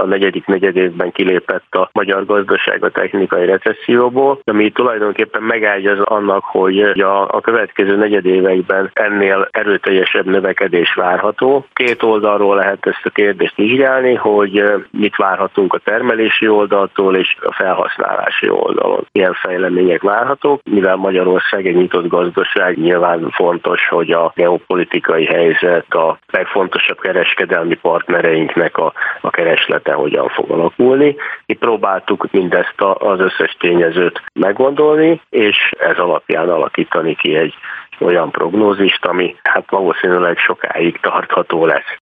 a negyedik negyedévben kilépett a magyar gazdaság a technikai recesszióból, ami tulajdonképpen megágyaz annak, hogy a következő negyedévekben ennél erőteljesebb növekedés várható. Két oldalról lehet ezt a kérdést vizsgálni, hogy mit várhatunk a termelési oldaltól és a felhasználási oldalon. Ilyen fejlemények várhatók, mivel Magyarország egy nyitott gazdaság, nyilván fontos, hogy a geopolitikai helyzet, a legfontosabb kereskedelmi partnereinknek a kereslete hogyan fog alakulni. Mi próbáltuk mindezt az összes tényezőt meggondolni, és ez alapján alakítani ki egy olyan prognózist, ami hát valószínűleg sokáig tartható lesz.